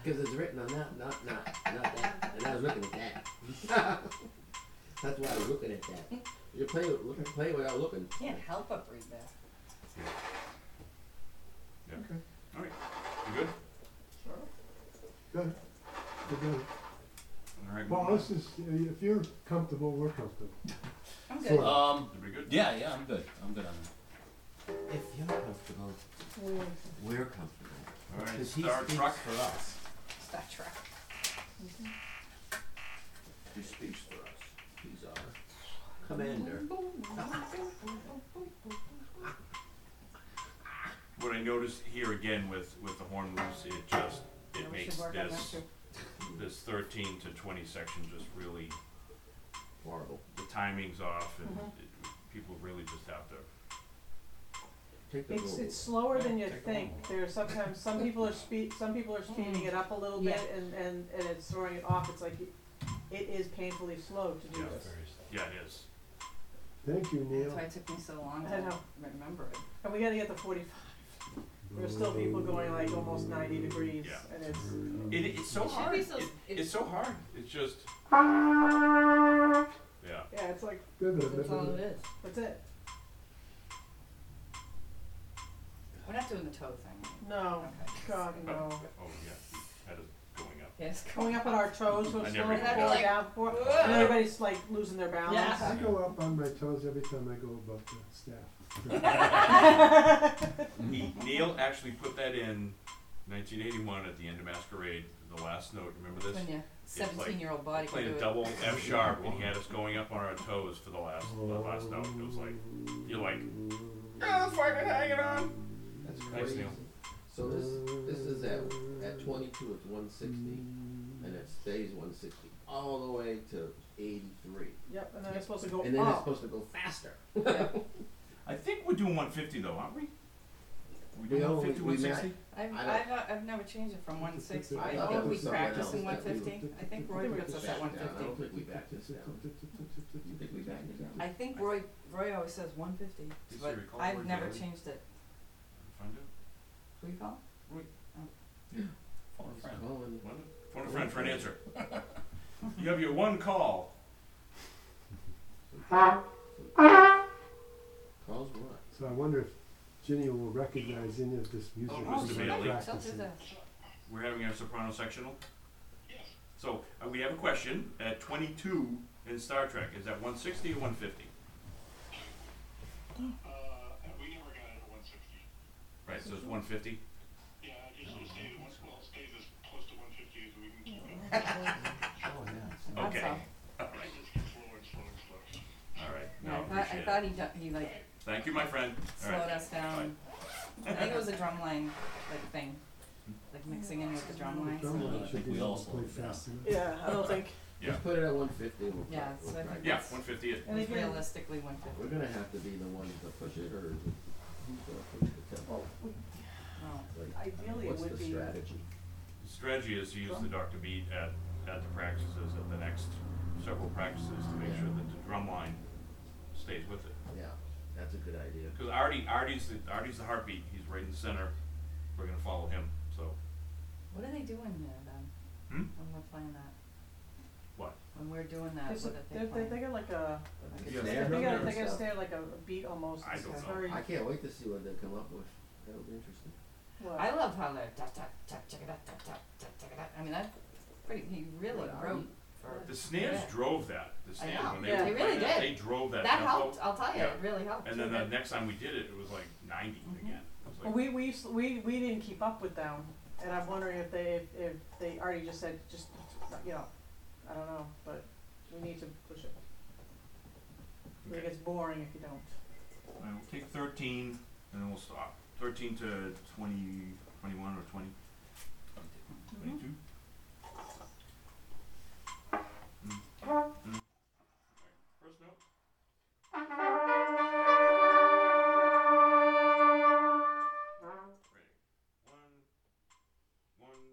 Because it's written on that, not that. And I was looking at that. That's why I was looking at that. You play without looking. Can't help but read that. Yeah. Okay. All right. You good? Good. We're good. All right. Well, this is, if you're comfortable, we're comfortable. I'm good. So- Did we good? Yeah, I'm good. I'm good on that. If you're comfortable, we're comfortable. All right. Because he Star speaks Truck. for us. Star Trek. He speaks for us. He's our commander. What I noticed here again with the horn moves, it Yeah, we makes should work on that too. this 13 to 20 section just really, Horrible. the timing's off, and people really just have to. Take the It's rule. it's slower than you Take a think. There's sometimes some people are speeding it up a little bit and it's throwing it off. It's like it is painfully slow to do Yeah. this. Yeah, it is. Thank you, That's Neil. why it took me so long I to know. remember it. And we gotta get the 45. There's still people going like almost 90 degrees, Yeah. and it's It's so It should hard. be so- It's so hard. It's just. Yeah. yeah, it's like That's all it is. that's it. We're not doing the toe thing. No, Okay. God no. Oh yeah, had it going up. Yes. Going up on our toes, so I it's never slow did before that. we're down before, and everybody's like losing their balance. Yeah. I go up on my toes every time I go above the staff. Neil actually put that in 1981 at the end of Masquerade. The last note. Remember this? When your 17-year-old body can Playing do a it. double F sharp, and he had us going up on our toes for the last note. It was like you're like, oh, fucking hanging on. That's Thanks, crazy. Neil. So this is at 22, it's 160, and it stays 160 all the way to 83, Yep, and then it's supposed to go and then it's up. supposed to go faster. I think we're doing 150 though, aren't we? Are we We doing only- 150, we 160? I've never changed it from 160. I I thought think that we was something practiced in else that we 150. I think Roy puts us at I don't 150. think we backed this down. You think we backed it down? I think Roy always says 150, Does but he recall I've Roy never Daly? changed it. Find it. Who you call? Phone a friend. Colin, Phone a friend for an answer. You have your one call. Carl's what? So I wonder if Ginny will recognize any of this music. Oh, as Mr. we're Bailey. She'll do practicing. that. We're having our soprano sectional. So we have a question at 22 in Star Trek. Is that 160 or 150? We never got it at 160. Right, so it's 150. Yeah, it usually stays as close to 150 as we can keep it. Oh, yeah. Okay. That's All It right. just gets slower and slower and slower. All right. Yeah, No, I appreciate thought it. he like Thank you, my friend. All slowed right. us down. I think it was a drumline like thing, like mixing in with the drum lines. Drum line I should think be we able all to play slowed down. fast enough. Yeah, I don't think. Yeah. Just put it at 150. We'll Yeah, we'll so I try. think Yeah, that's- 150. It. And It's again, realistically 150. We're gonna have to be the ones to push it, or who's gonna push the tempo? Oh. Like, ideally it what's would the be. strategy? The strategy is to use the Dr. Beat at the practices, at the next several practices, to make sure that the drum line stays with it. Yeah, that's a good idea. Because Artie's the heartbeat. He's right in the center. We're gonna follow him. So What are they doing there then? When we're playing that? what? When we're doing that, There's what a- are they they playing? they got like a. Like a Yeah, snare They drum got and they got stuff. stare like a beat almost. I It's don't know. very. I can't wait to see what they come up with. That'll be interesting. What? I love how they're tap tap tap check it out tap tap tap check it out. I mean that's pretty. He really What, wrote Artie? for. The snares Yeah. drove that. The snares know. when Yeah. they They were really playing did. they drove that That tempo. helped. I'll tell you, Yeah. it really helped. And then the next time we did it, it was like 90 again. It was Well, like, we didn't keep up with them, and I'm wondering if they already just said just I don't know, but we need to push it. I think Okay. it's boring if you don't. we'll take 13 and then we'll stop. 13 to 20, 21 or 20. 22.